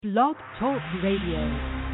Blog Talk Radio.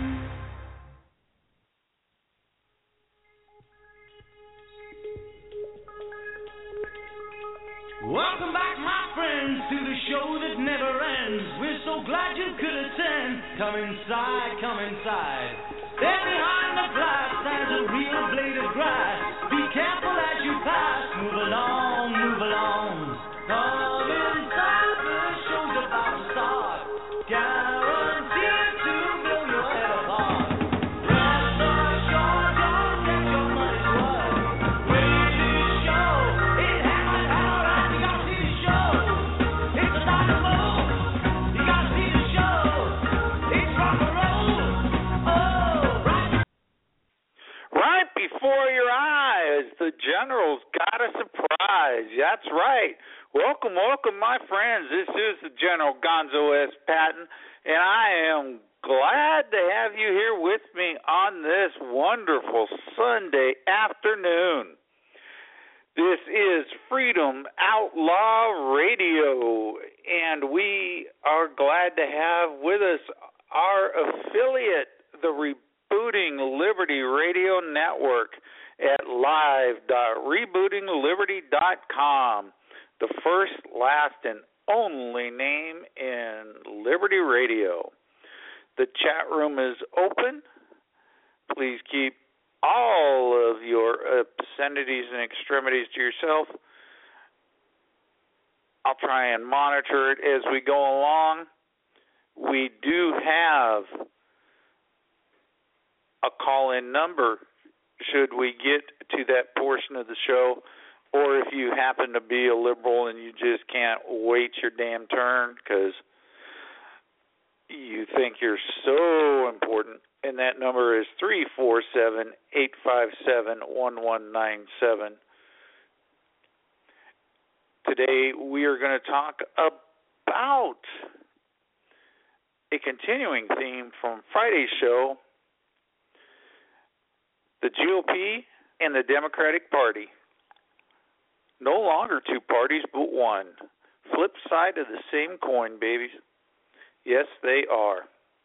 Welcome back, my friends, to the show that never ends. We're so glad you could attend. Come inside, come inside. There behind the glass stands a real blade of grass. Be careful as you pass. Move along, move along. Come inside, the show's about to start. Guaranteed to blow your head apart. Rest assured, don't get your money's worth. Greatest show, it happens all right. You gotta see the show. It's a time to move. You gotta see the show. It's rock and roll. Oh, right. Right before your eyes, the General's got a surprise. That's right. Welcome, welcome, my friends. This is the General Gonzo S. Patton, and I am glad to have you here with me on this wonderful Sunday afternoon. This is Freedom Outlaw Radio, and we are glad to have with us our affiliate, the Rebooting Liberty Radio Network at live.rebootingliberty.com. The first, last, and only name in Liberty Radio. The chat room is open. Please keep all of your obscenities and extremities to yourself. I'll try and monitor it as we go along. We do have a call-in number should we get to that portion of the show, or if you happen to be a liberal and you just can't wait your damn turn because you think you're so important, and that number is 347-857-1197. Today we are going to talk about a continuing theme from Friday's show, the GOP and the Democratic Party. No longer two parties, but one. Flip side of the same coin, babies. Yes, they are.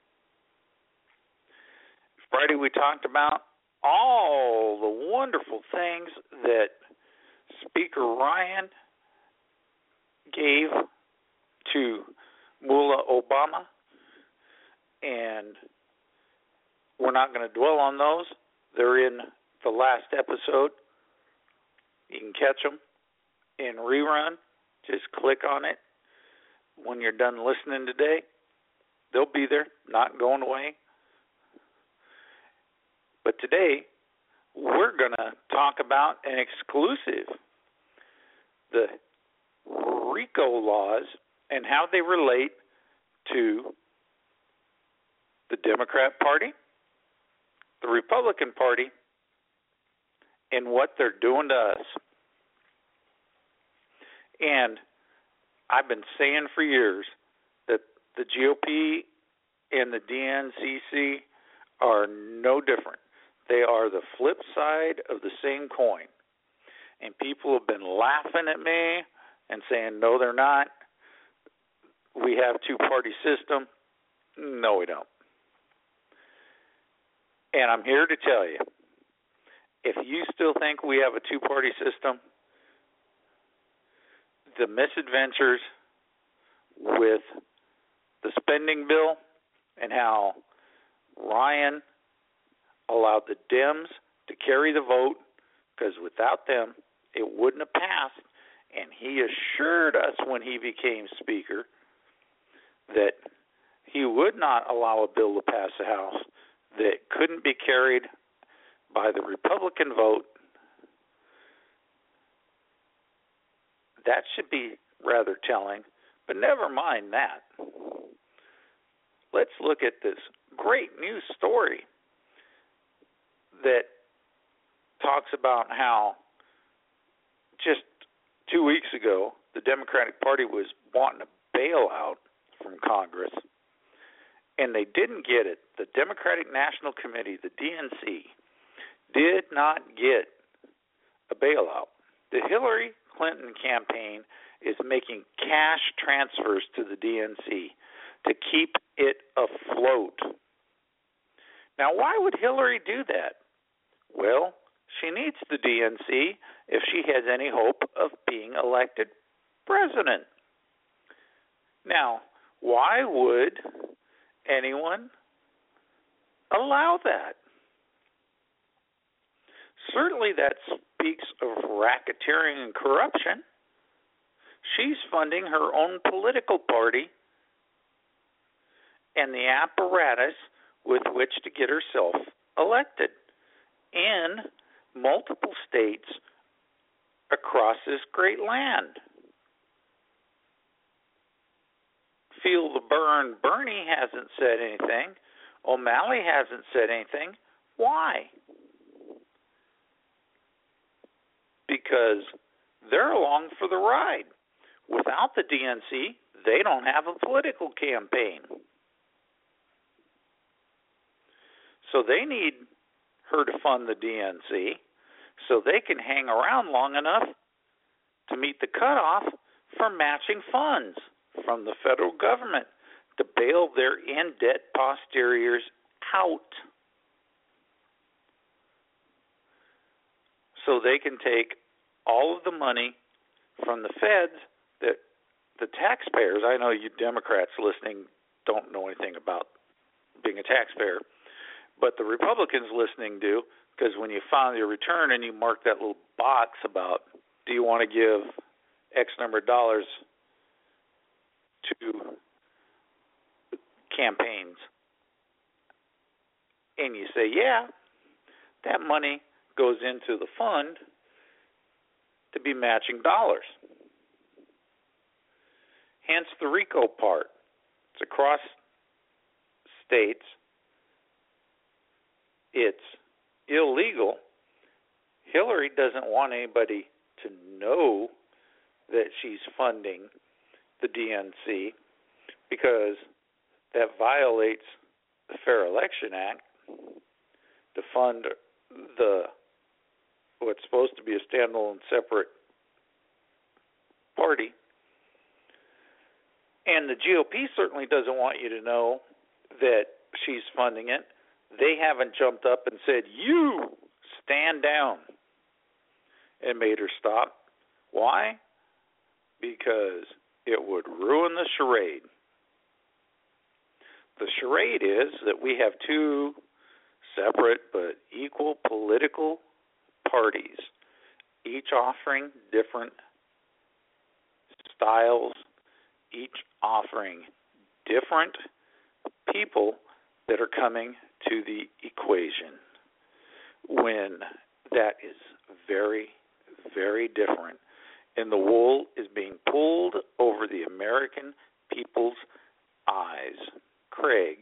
Friday we talked about all the wonderful things that Speaker Ryan gave to Mullah Obama, and we're not going to dwell on those. They're in the last episode. You can catch them in rerun. Just click on it when you're done listening today. They'll be there, not going away. But today, we're going to talk about an exclusive, the RICO laws and how they relate to the Democrat Party, the Republican Party, and what they're doing to us. And I've been saying for years that the GOP and the DNCC are no different. They are the flip side of the same coin. And people have been laughing at me and saying, no, they're not. We have two-party system. No, we don't. And I'm here to tell you, if you still think we have a two-party system, the misadventures with the spending bill and how Ryan allowed the Dems to carry the vote, because without them, it wouldn't have passed. And he assured us when he became Speaker that he would not allow a bill to pass the House that couldn't be carried by the Republican vote. That should be rather telling, but never mind that. Let's look at this great news story that talks about how just 2 weeks ago, the Democratic Party was wanting a bailout from Congress, and they didn't get it. The Democratic National Committee, the DNC, did not get a bailout. The Hillary Clinton campaign is making cash transfers to the DNC to keep it afloat. Now, why would Hillary do that? Well, she needs the DNC if she has any hope of being elected president. Now, why would anyone allow that? Certainly that speaks of racketeering and corruption. She's funding her own political party and the apparatus with which to get herself elected in multiple states across this great land. Feel the burn. Bernie hasn't said anything. O'Malley hasn't said anything. Why? Because they're along for the ride. Without the DNC, they don't have a political campaign. So they need her to fund the DNC so they can hang around long enough to meet the cutoff for matching funds from the federal government to bail their in-debt posteriors out. So they can take all of the money from the feds that the taxpayers, I know you Democrats listening don't know anything about being a taxpayer, but the Republicans listening do, because when you file your return and you mark that little box about do you want to give X number of dollars to campaigns, and you say, yeah, that money goes into the fund to be matching dollars. Hence the RICO part. It's across states. It's illegal. Hillary doesn't want anybody to know that she's funding the DNC because that violates the Fair Election Act to fund the what's supposed to be a standalone separate party. And the GOP certainly doesn't want you to know that she's funding it. They haven't jumped up and said, you stand down, and made her stop. Why? Because it would ruin the charade. The charade is that we have two separate but equal political parties, each offering different styles, each offering different people that are coming to the equation, when that is very, very different. And the wool is being pulled over the American people's eyes. Craig,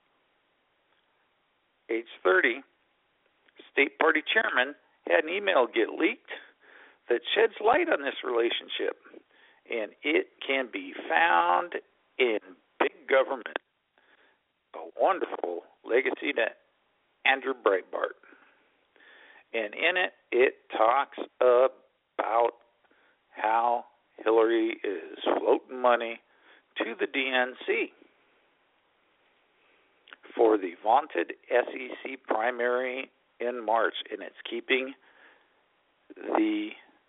age 30, state party chairman, had an email get leaked that sheds light on this relationship. And it can be found in Big Government, a wonderful legacy to Andrew Breitbart. And in it, it talks about how Hillary is floating money to the DNC for the vaunted SEC primary in March, and it's keeping the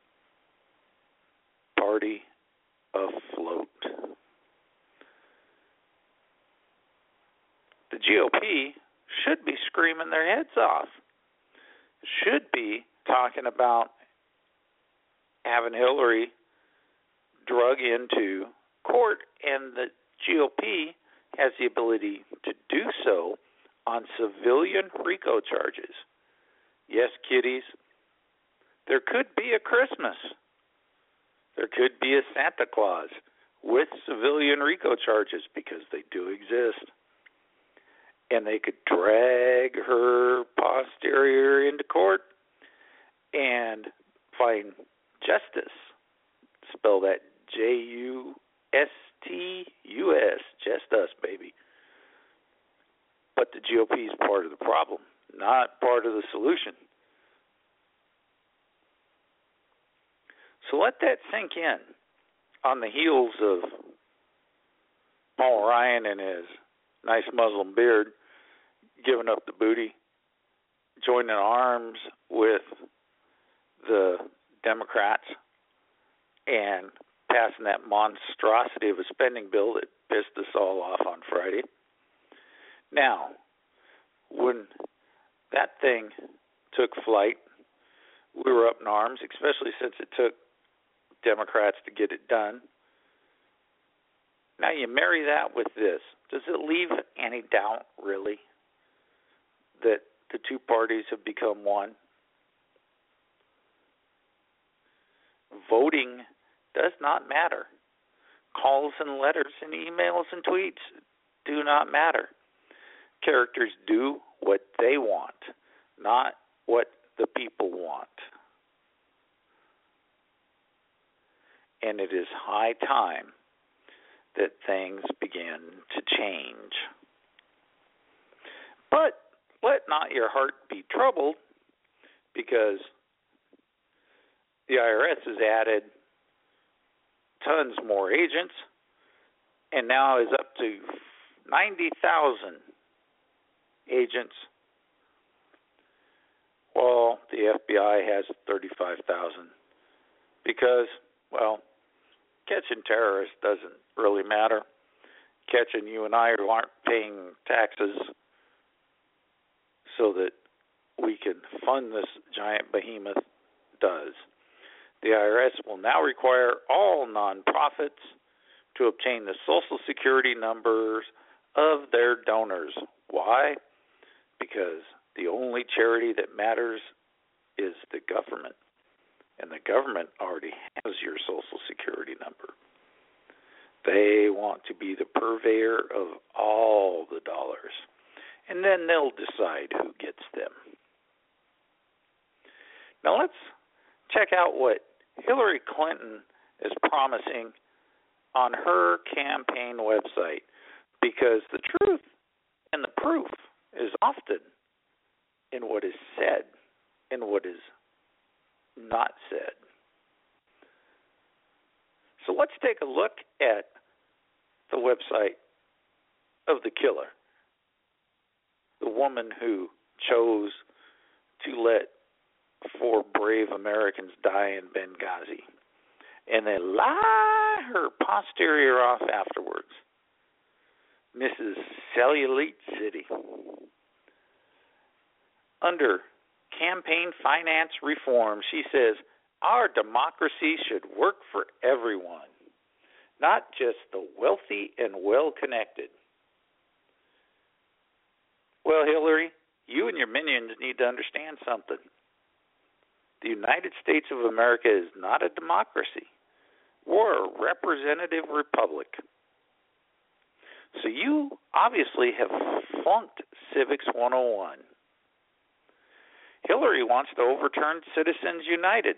party afloat. The GOP should be screaming their heads off, should be talking about having Hillary drug into court, and the GOP has the ability to do so on civilian RICO charges. Yes, kiddies, there could be a Christmas. There could be a Santa Claus with civilian RICO charges, because they do exist. And they could drag her posterior into court and find justice. Spell that Justus, just us, baby. But the GOP is part of the problem, not part of the solution. So let that sink in on the heels of Paul Ryan and his nice Muslim beard giving up the booty, joining arms with the Democrats and passing that monstrosity of a spending bill that pissed us all off on Friday. Now, when that thing took flight, we were up in arms, especially since it took Democrats to get it done. Now you marry that with this. Does it leave any doubt, really, that the two parties have become one? Voting does not matter. Calls and letters and emails and tweets do not matter. Characters do what they want, not what the people want. And it is high time that things begin to change. But let not your heart be troubled, because the IRS has added tons more agents and now is up to 90,000 agents. Well, the FBI has 35,000 because, well, catching terrorists doesn't really matter. Catching you and I who aren't paying taxes so that we can fund this giant behemoth does. The IRS will now require all nonprofits to obtain the Social Security numbers of their donors. Why? Because the only charity that matters is the government. And the government already has your Social Security number. They want to be the purveyor of all the dollars. And then they'll decide who gets them. Now let's check out what Hillary Clinton is promising on her campaign website, because the truth and the proof is often in what is said and what is not said. So let's take a look at the website of the killer, the woman who chose to let 4 brave Americans die in Benghazi and then lie her posterior off afterwards. Mrs. Cellulite City. Under campaign finance reform, she says, our democracy should work for everyone, not just the wealthy and well-connected. Well, Hillary, you and your minions need to understand something. The United States of America is not a democracy. We're a representative republic. So you obviously have flunked Civics 101. Hillary wants to overturn Citizens United.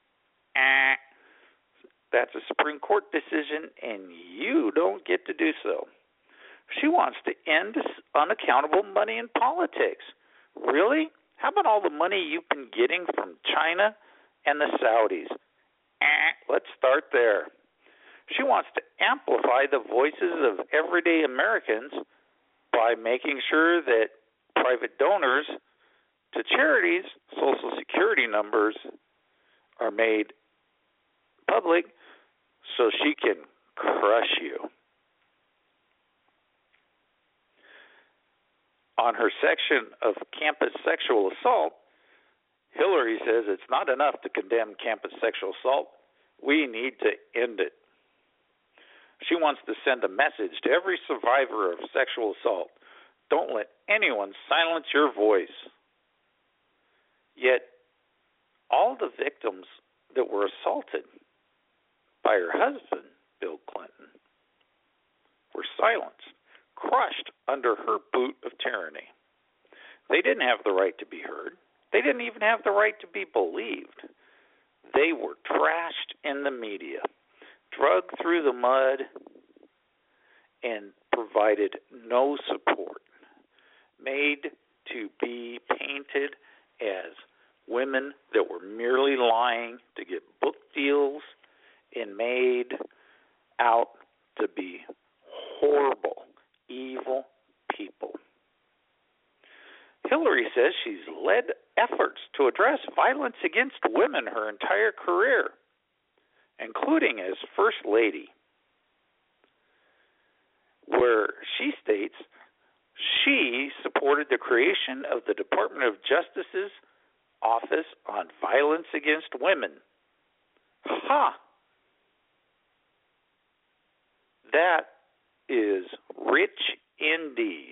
That's a Supreme Court decision, and you don't get to do so. She wants to end unaccountable money in politics. Really? How about all the money you've been getting from China and the Saudis? Let's start there. She wants to amplify the voices of everyday Americans by making sure that private donors to charities' Social Security numbers are made public so she can crush you. On her section of campus sexual assault, Hillary says it's not enough to condemn campus sexual assault. We need to end it. She wants to send a message to every survivor of sexual assault. Don't let anyone silence your voice. Yet, all the victims that were assaulted by her husband, Bill Clinton, were silenced, crushed under her boot of tyranny. They didn't have the right to be heard. They didn't even have the right to be believed. They were trashed in the media, dragged through the mud, and provided no support, made to be painted as women that were merely lying to get book deals and made out to be horrible Hillary says she's led efforts to address violence against women her entire career, including as First Lady, where she states she supported the creation of the Department of Justice's Office on Violence Against Women. Ha! That is rich indeed.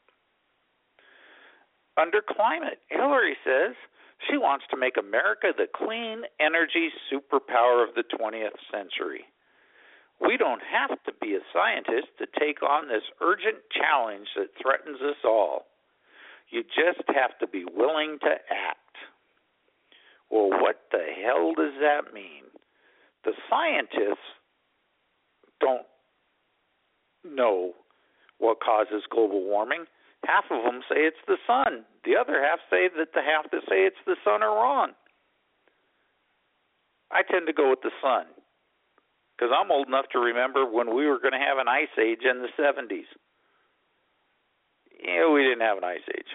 Under climate, Hillary says she wants to make America the clean energy superpower of the 20th century. We don't have to be a scientist to take on this urgent challenge that threatens us all. You just have to be willing to act. Well, what the hell does that mean? The scientists don't know what causes global warming. Half of them say it's the sun. The other half say that the half that say it's the sun are wrong. I tend to go with the sun because I'm old enough to remember when we were going to have an ice age in the 70s. Yeah, we didn't have an ice age.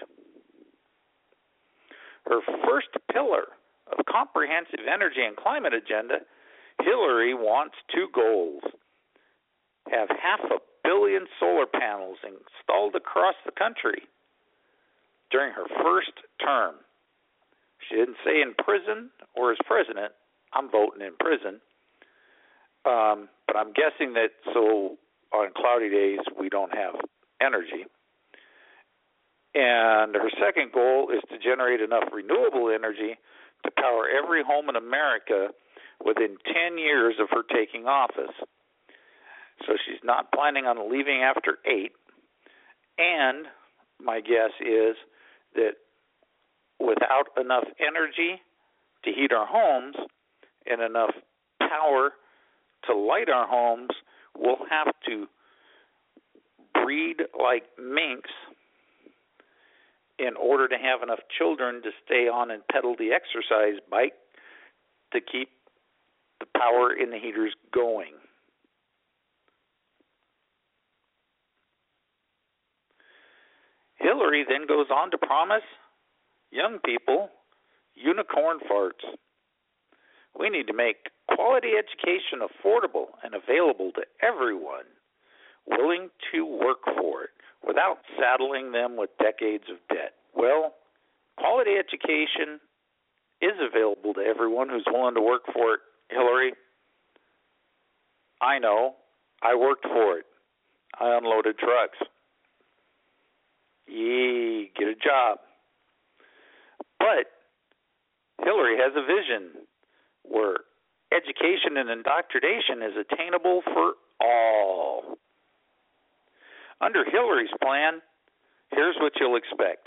Her first pillar of comprehensive energy and climate agenda, Hillary wants 2 goals. Have 500 million solar panels installed across the country during her first term. She didn't say in prison or as president. I'm voting in prison. But I'm guessing that so on cloudy days we don't have energy. And her second goal is to generate enough renewable energy to power every home in America within 10 years of her taking office. So she's not planning on leaving after 8. And my guess is that without enough energy to heat our homes and enough power to light our homes, we'll have to breed like minks in order to have enough children to stay on and pedal the exercise bike to keep the power in the heaters going. Hillary then goes on to promise young people unicorn farts. We need to make quality education affordable and available to everyone willing to work for it without saddling them with decades of debt. Well, quality education is available to everyone who's willing to work for it, Hillary. I know. I worked for it. I unloaded trucks. Yee, get a job. But Hillary has a vision where education and indoctrination is attainable for all. Under Hillary's plan, here's what you'll expect.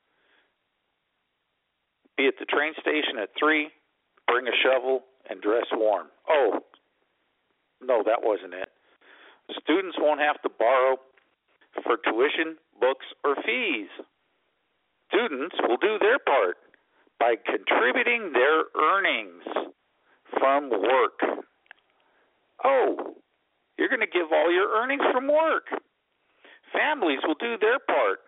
Be at the train station at 3, bring a shovel, and dress warm. Oh, no, that wasn't it. Students won't have to borrow for tuition, books, or fees. Students will do their part by contributing their earnings from work. Oh, you're going to give all your earnings from work. Families will do their part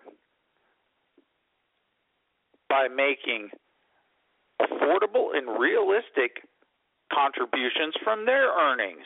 by making affordable and realistic contributions from their earnings.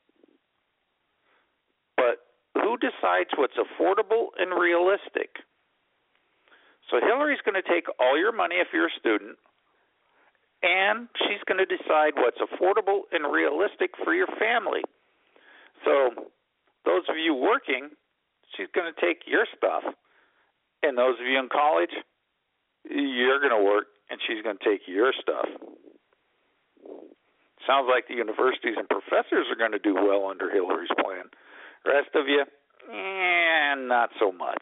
But who decides what's affordable and realistic? So Hillary's going to take all your money if you're a student, and she's going to decide what's affordable and realistic for your family. So those of you working, she's going to take your stuff. And those of you in college, you're going to work, and she's going to take your stuff. Sounds like the universities and professors are going to do well under Hillary's plan. Rest of you, not so much.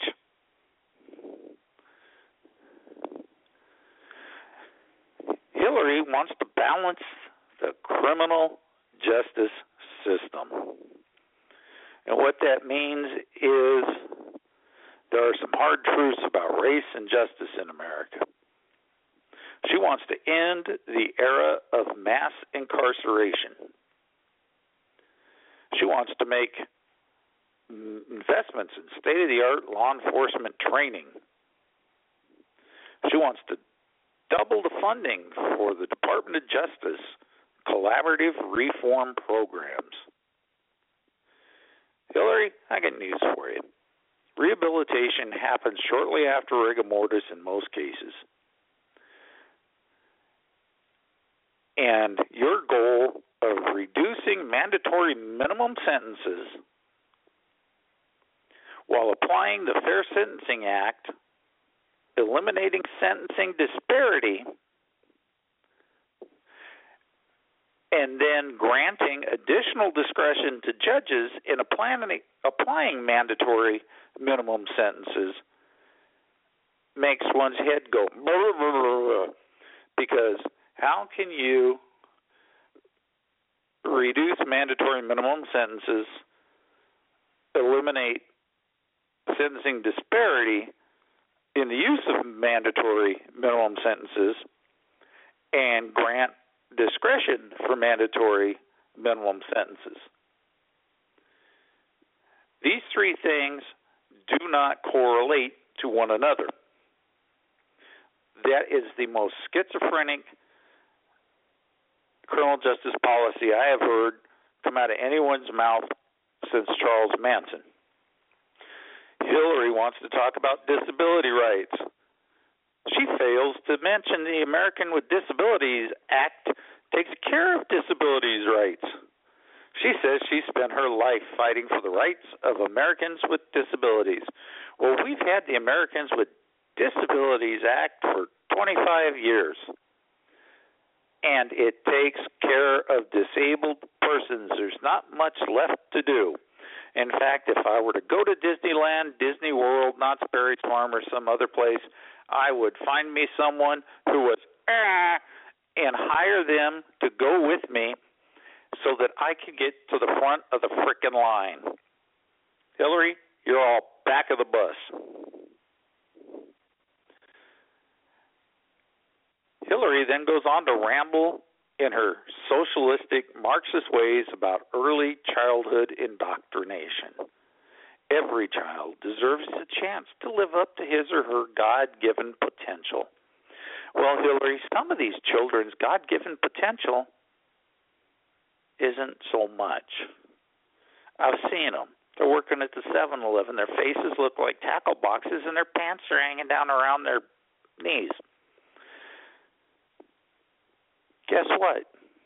Hillary wants to balance the criminal justice system. And what that means is there are some hard truths about race and justice in America. She wants to end the era of mass incarceration. She wants to make investments in state-of-the-art law enforcement training. She wants to double the funding for the Department of Justice collaborative reform programs. Hillary, I got news for you. Rehabilitation happens shortly after rigor mortis in most cases. And your goal of reducing mandatory minimum sentences while applying the Fair Sentencing Act, eliminating sentencing disparity, and then granting additional discretion to judges in applying mandatory minimum sentences makes one's head go blah, blah, blah, blah. Because how can you reduce mandatory minimum sentences, eliminate sentencing disparity in the use of mandatory minimum sentences, and grant discretion for mandatory minimum sentences? These three things do not correlate to one another. That is the most schizophrenic criminal justice policy I have heard come out of anyone's mouth since Charles Manson. Hillary wants to talk about disability rights. She fails to mention the American with Disabilities Act takes care of disabilities rights. She says she spent her life fighting for the rights of Americans with disabilities. Well, we've had the Americans with Disabilities Act for 25 years, and it takes care of disabled persons. There's not much left to do. In fact, if I were to go to Disneyland, Disney World, Knott's Berry Farm, or some other place, I would find me someone who was and hire them to go with me so that I could get to the front of the frickin' line. Hillary, you're all back of the bus. Hillary then goes on to ramble in her socialistic Marxist ways about early childhood indoctrination. Every child deserves a chance to live up to his or her God-given potential. Well, Hillary, some of these children's God-given potential isn't so much. I've seen them. They're working at the 7-Eleven. Their faces look like tackle boxes, and their pants are hanging down around their knees. Guess what?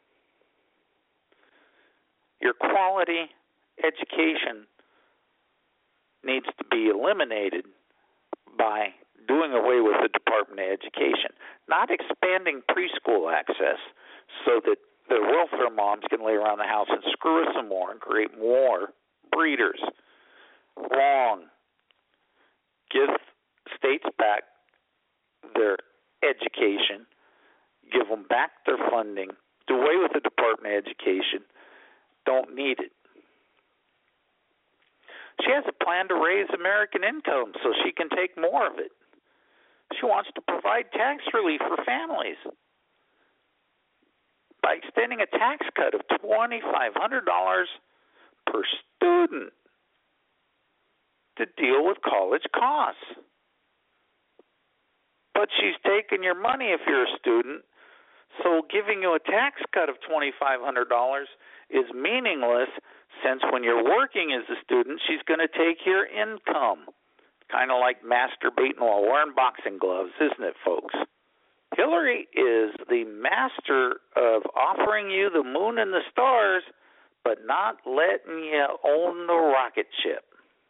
Your quality education needs to be eliminated by doing away with the Department of Education, not expanding preschool access so that the welfare moms can lay around the house and screw us some more and create more breeders. Wrong. Give states back their education. Give them back their funding. Do away with the Department of Education. Don't need it. She has a plan to raise American income so she can take more of it. She wants to provide tax relief for families by extending a tax cut of $2,500 per student to deal with college costs. But she's taking your money if you're a student, so giving you a tax cut of $2,500 is meaningless, since when you're working as a student, she's going to take your income. Kind of like masturbating while wearing boxing gloves, isn't it, folks? Hillary is the master of offering you the moon and the stars, but not letting you own the rocket ship.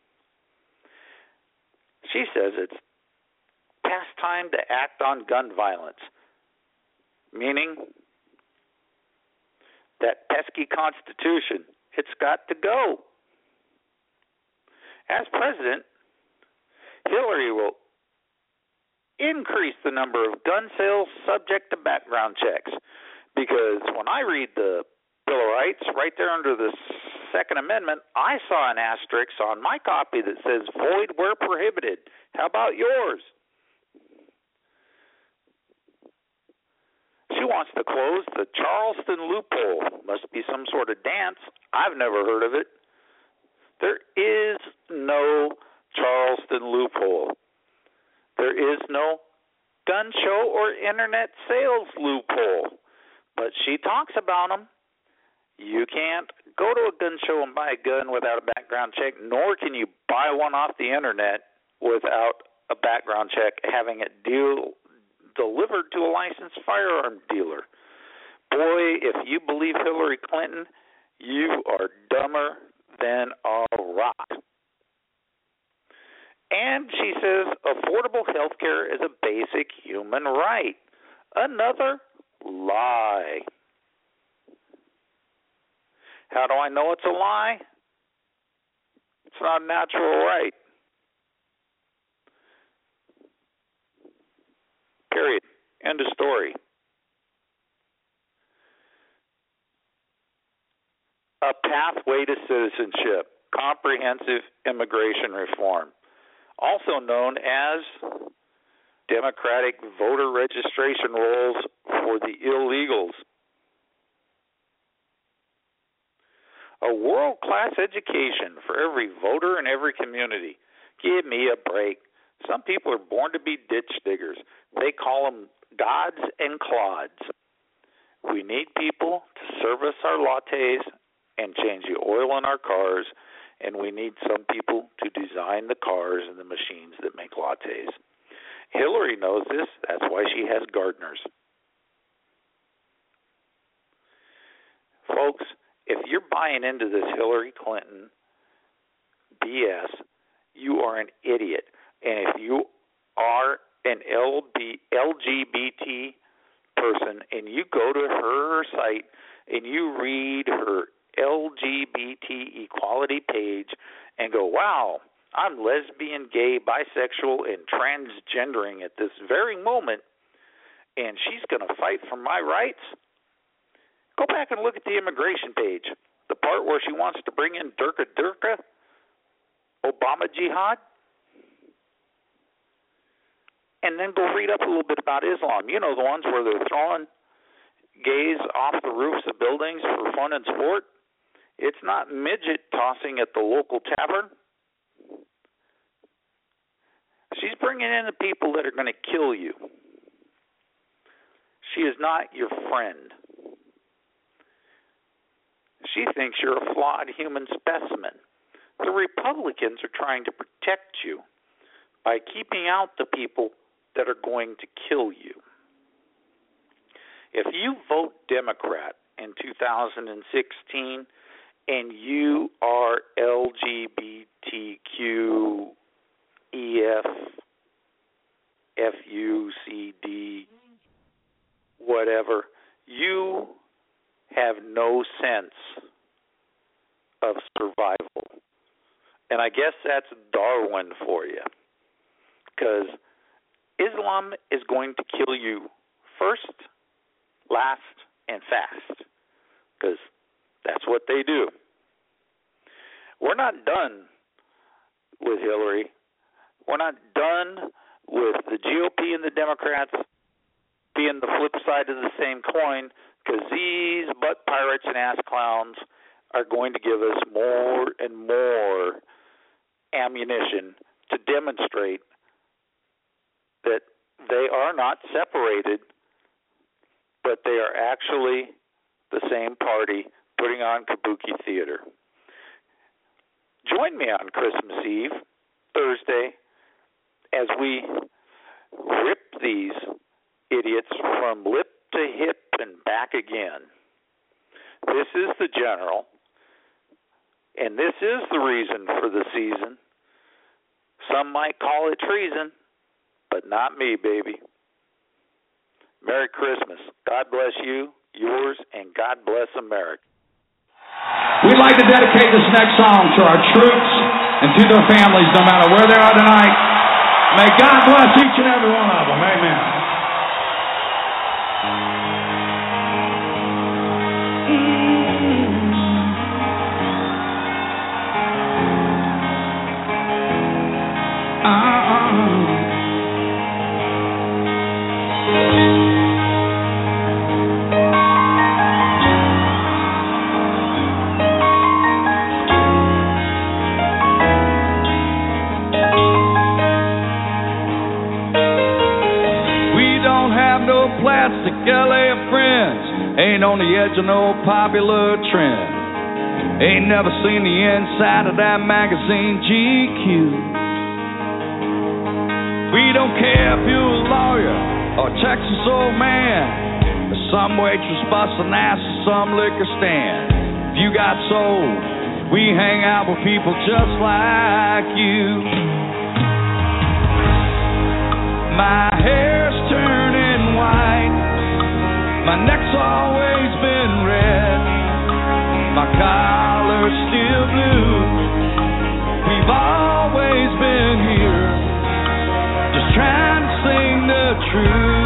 She says it's past time to act on gun violence, meaning that pesky Constitution, it's got to go. As president, Hillary will increase the number of gun sales subject to background checks, because when I read the Bill of Rights, right there under the Second Amendment, I saw an asterisk on my copy that says void where prohibited. How about yours? She wants to close the Charleston loophole. Must be some sort of dance. I've never heard of it. There is no Charleston loophole. There is no gun show or internet sales loophole. But she talks about them. You can't go to a gun show and buy a gun without a background check, nor can you buy one off the internet without a background check having it delivered to a licensed firearm dealer. Boy, if you believe Hillary Clinton, you are dumber than a rock. And she says affordable health care is a basic human right. Another lie. How do I know it's a lie? It's not a natural right. Period. End of story. A pathway to citizenship, comprehensive immigration reform, also known as democratic voter registration rolls for the illegals. A world-class education for every voter in every community. Give me a break. Some people are born to be ditch diggers. They call them gods and clods. We need people to service our lattes and change the oil in our cars, and we need some people to design the cars and the machines that make lattes. Hillary knows this. That's why she has gardeners. Folks, if you're buying into this Hillary Clinton BS, you are an idiot. And if you are an LGBT person and you go to her site and you read her LGBT equality page and go, wow, I'm lesbian, gay, bisexual, and transgendering at this very moment, and she's going to fight for my rights. Go back and look at the immigration page, the part where she wants to bring in Durka, Obama jihad, and then go read up a little bit about Islam. You know, the ones where they're throwing gays off the roofs of buildings for fun and sport. It's not midget tossing at the local tavern. She's bringing in the people that are going to kill you. She is not your friend. She thinks you're a flawed human specimen. The Republicans are trying to protect you by keeping out the people that are going to kill you. If you vote Democrat in 2016 and you are LGBTQ, EF, FUCD, whatever, you have no sense of survival. And I guess that's Darwin for you. Because Islam is going to kill you first, last, and fast. Because that's what they do. We're not done with Hillary. We're not done with the GOP and the Democrats being the flip side of the same coin, because these butt pirates and ass clowns are going to give us more and more ammunition to demonstrate that they are not separated, but they are actually the same party putting on kabuki theater. Join me on Christmas Eve, Thursday, as we rip these idiots from lip to hip and back again. This is the General, and this is the reason for the season. Some might call it treason, but not me, baby. Merry Christmas. God bless you, yours, and God bless America. We'd like to dedicate this next song to our troops and to their families, no matter where they are tonight. May God bless each and every one of them. Amen. We have no plastic LA friends. Ain't on the edge of no popular trend. Ain't never seen the inside of that magazine GQ. We don't care if you're a lawyer or a Texas old man, or some waitress busting ass at some liquor stand. If you got soul, we hang out with people just like you. My hair's turning white, my neck's always been red, my collar's still blue. We've always been here, just trying to sing the truth.